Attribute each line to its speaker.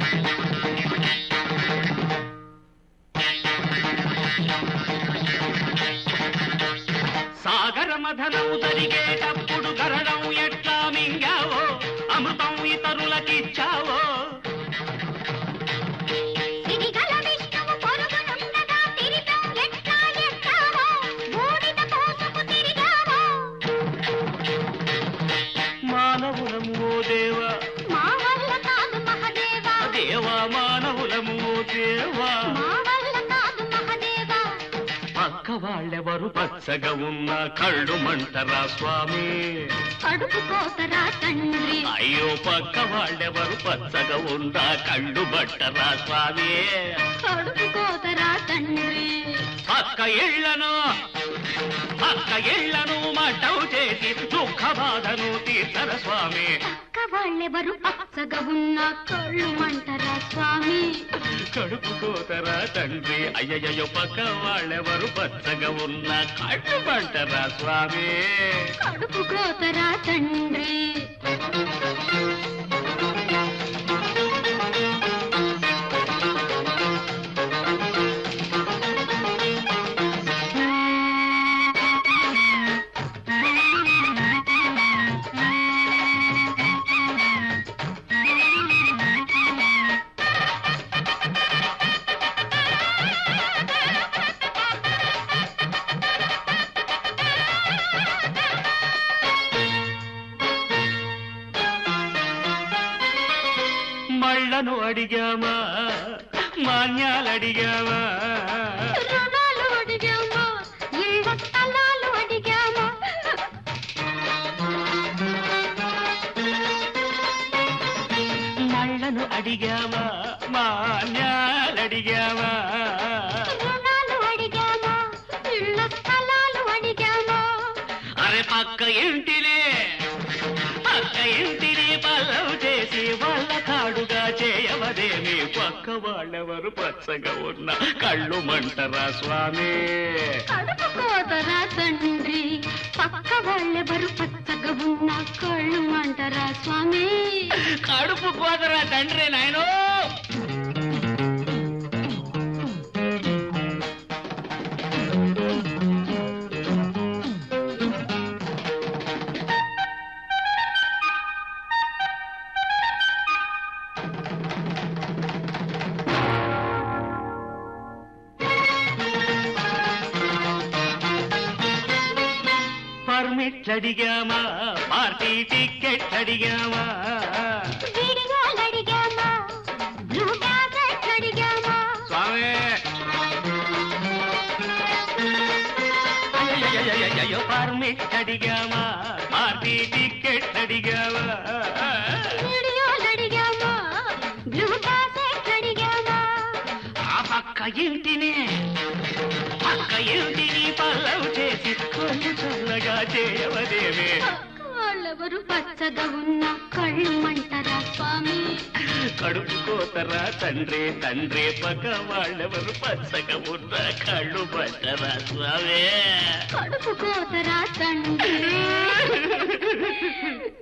Speaker 1: సాగర మథనం జరిగేటప్పుడు గరడం ఎట్లా మింగావో, అమృతం ఇతరులకిచ్చావో. మానవులము ఓ దేవా,
Speaker 2: మా వల్ల కాదు మహదేవా.
Speaker 1: దేవా మానవులము ఓ దేవా,
Speaker 2: మా వల్ల కాదు మహదేవా.
Speaker 1: పక్క వాళ్ళెవరు పచ్చగా ఉన్న కళ్ళు మంటరా స్వామి.
Speaker 2: కడుపు కోతరా తండ్రి.
Speaker 1: అయ్యో పక్క వాళ్ళెవరు పచ్చగా ఉన్న కళ్ళు బట్టరా స్వామి.
Speaker 2: కడుపు కోతరా తండ్రి.
Speaker 1: పక్క ఇళ్లను మట్టవు చేసి దుఃఖ బాధను తీర్చర స్వామి.
Speaker 2: పక్క వాళ్ళెవరు పచ్చగా ఉన్న కళ్ళు మంటరా స్వామి.
Speaker 1: కడుపు కోతరా తండ్రి. అయ్యయ్యో పక్క వాళ్ళెవరు పచ్చగా ఉన్న కళ్ళు మంటరా స్వామి.
Speaker 2: కడుపు కోతరా తండ్రి.
Speaker 1: మళ్ళను అడిగామా, మాన్యాలడిగామా,
Speaker 2: రుణాలు అడిగామా, ఇళ్ళ స్థలాలు అడిగామా.
Speaker 1: మళ్ళను అడిగామా, మాన్యాలడిగామా,
Speaker 2: రుణాలు అడిగామా, ఇళ్ళ స్థలాలు అడిగామా.
Speaker 1: అరే పక్క ఇంటిని పల్లవు చేసి వాళ్ళ కాడుగా చేయవదేమి. పక్క వాళ్ళెవరు పచ్చగా ఉన్న కళ్ళు మంటరా స్వామి.
Speaker 2: కడుపు కోతరా తండ్రి. పక్క వాళ్ళెవరు పచ్చగా ఉన్న కళ్ళు మంటరా స్వామి.
Speaker 1: కడుపు కోతరా తండ్రి నాయనో. పర్మిట్ అడిగామా, పార్టీ టికెట్ అడిగామా,
Speaker 2: వీడియోలు అడిగామా, బ్లూ క్యాసెట్ అడిగామా.
Speaker 1: స్వామి. అయ్యో పర్మిట్ అడిగామా, పార్టీ టికెట్ అడిగామా,
Speaker 2: వీడియోలు అడిగామా, బ్లూ క్యాసెట్ అడిగామా.
Speaker 1: ఆ పక్క ఇంటిని పల్లవు చేసి కళ్ళు చల్లగా చేయవదేమే.
Speaker 2: పక్క వాళ్ళెవరు పచ్చగా ఉన్న కళ్ళు మంటరా స్వామి.
Speaker 1: కడుపు కోతరా తండ్రి. పక్క వాళ్ళెవరు పచ్చగా ఉన్న కళ్ళు పట్టరా స్వామి.
Speaker 2: కడుపు కోతరా తండ్రి.